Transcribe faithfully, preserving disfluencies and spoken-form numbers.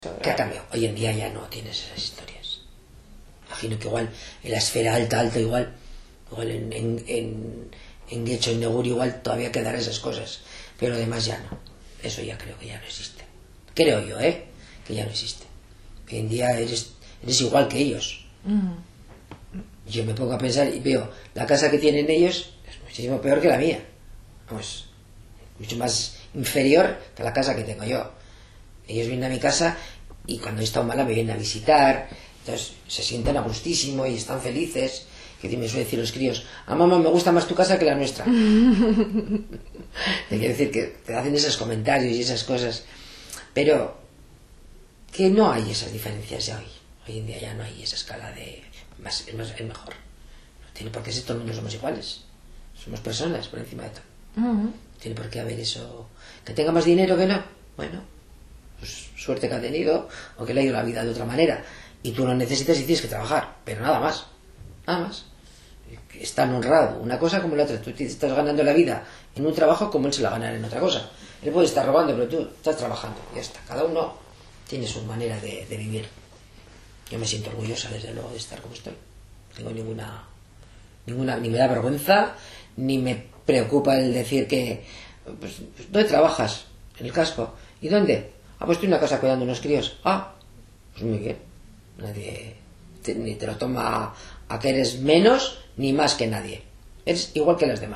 ¿Qué ha cambiado? Hoy en día ya no tienes esas historias. Imagino que igual en la esfera alta, alta igual, igual en, en, en, en Guecho, en Negur igual todavía quedarán esas cosas, pero lo demás ya no. Eso ya creo que ya no existe. Creo yo, ¿eh? Que ya no existe. Hoy en día eres, eres igual que ellos. Mm. Yo me pongo a pensar y veo la casa que tienen ellos es muchísimo peor que la mía. Vamos, mucho más inferior que la casa que tengo yo. Ellos vienen a mi casa y cuando he estado mala me vienen a visitar, entonces se sienten a gustísimo y están felices. Que me suelen decir los críos: a mamá, me gusta más tu casa que la nuestra. Te quiero decir que te hacen esos comentarios y esas cosas, pero que no hay esas diferencias ya hoy. Hoy en día ya no hay esa escala de más, es, más, es mejor. No tiene por qué ser, todo el mundo somos iguales. Somos personas por encima de todo. Uh-huh. No tiene por qué haber eso. Que tenga más dinero que no. Bueno, pues suerte que ha tenido o que le ha ido la vida de otra manera. Y tú lo necesitas y tienes que trabajar, pero nada más. Nada más. Es tan honrado una cosa como la otra. Tú te estás ganando la vida en un trabajo como él se la ganará en otra cosa. Él puede estar robando, pero tú estás trabajando. Ya está. Cada uno tiene su manera de, de vivir. Yo me siento orgullosa, desde luego, de estar como estoy. No tengo ninguna, ninguna, ni me da vergüenza, ni me preocupa el decir que, pues, ¿dónde trabajas? En el casco. ¿Y dónde? Ah, pues estoy en una casa cuidando unos críos. Ah, pues muy bien. Nadie te, ni te lo toma a que eres menos ni más que nadie. Eres igual que las demás.